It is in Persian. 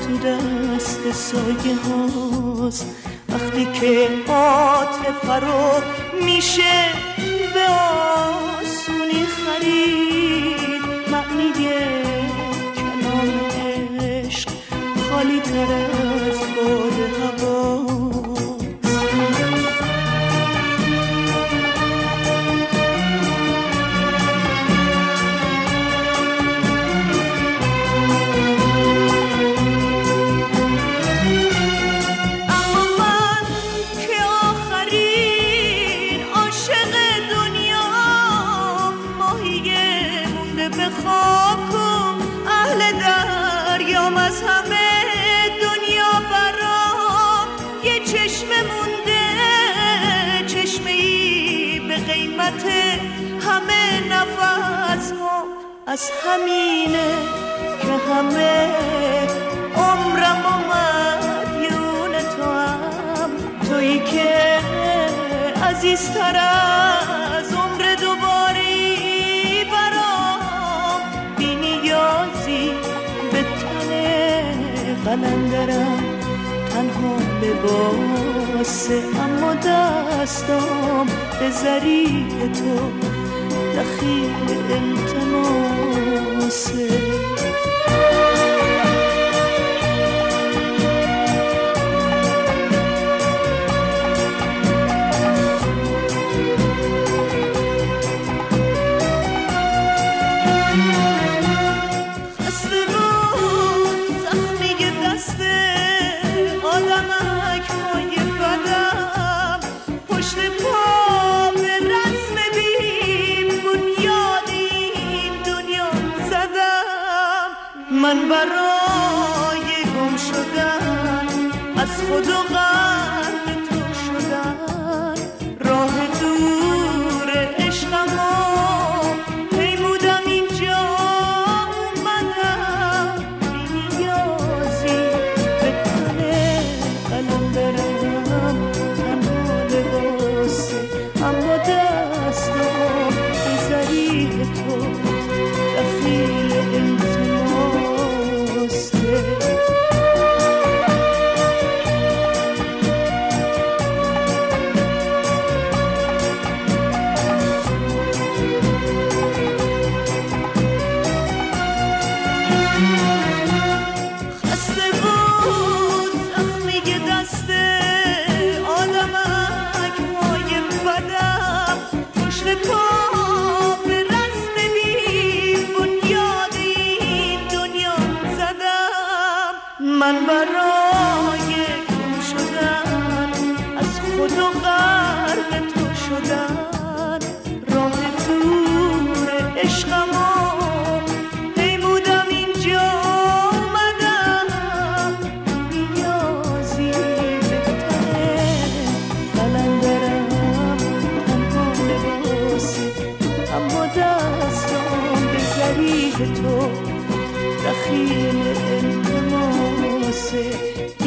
تو دست سایه هاست، وقتی که عاطفه فرو میشه به آسونی خرید. معنی کلام عشق خالی تر از باد هوا. همه نفس ها از همینه که همه عمرم مدیون تو هم، تویی که عزیزتر از عمر دوباری برام. بی نیازی به تن قلندرم، تنها لباسه اما دستام به ظریف تو دخیل التماسه. من برای گم شدن از خود و غرق تو شدن، راه دور عشقمو پیمودم اینجا اومدم. بی نیازی به تن قلندرم، تنها لباسه اما دستم به ظریف تو دخیل من برای گم شدن از خود و غرق تو شدن، راه دور عشقمو پیمودم اینجا اومدم. نیازی به تن قلندرم، تنها لباسه اما دستم به ظریف تو دخیل التماسه.